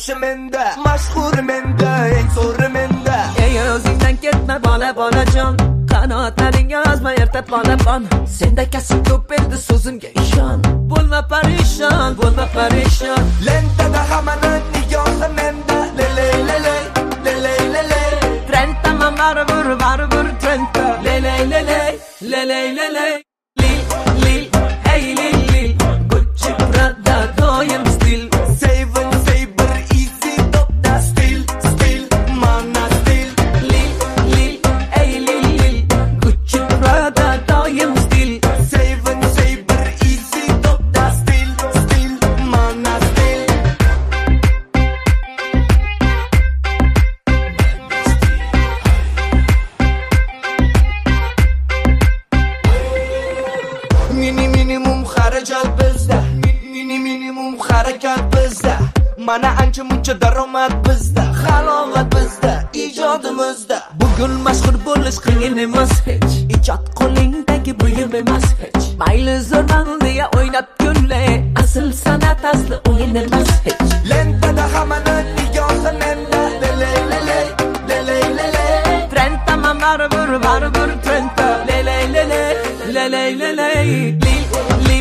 boshi menda, mashhur menda, eng zo'ri menda. Ey o'zingdan ketma bola-bolajon, qanotlaring yozma erta polapon. Senda kasb ko'p endi so'zimga ishon. Bo'lma parishon. Lentada hammaning nigohi menda, leley leley, leley leley. Trenta baribir trenta, leley leley. Lil, hey lil, Gucci Prada doim stil. Seven saber easy top da still, mana still. Lil, hey lil, Gucci Prada doim stil. Seven saber easy top da still, mana still. Minimum xarajat bizda, minimum harakat bizda. Mana ancha muncha daromad bizda, halovat bizda, ijodimizda. Bugun mashhur bo'lish qiyin emas hech. Ijod qo'lingdagi buyum emas hech. Mayli zo'rman deya o'ynab kulay, asl san'at asli o'yin emas hech. Lentada hammaning nigohi menda, leley leley. Trenta baribir trenta, leley. Lil,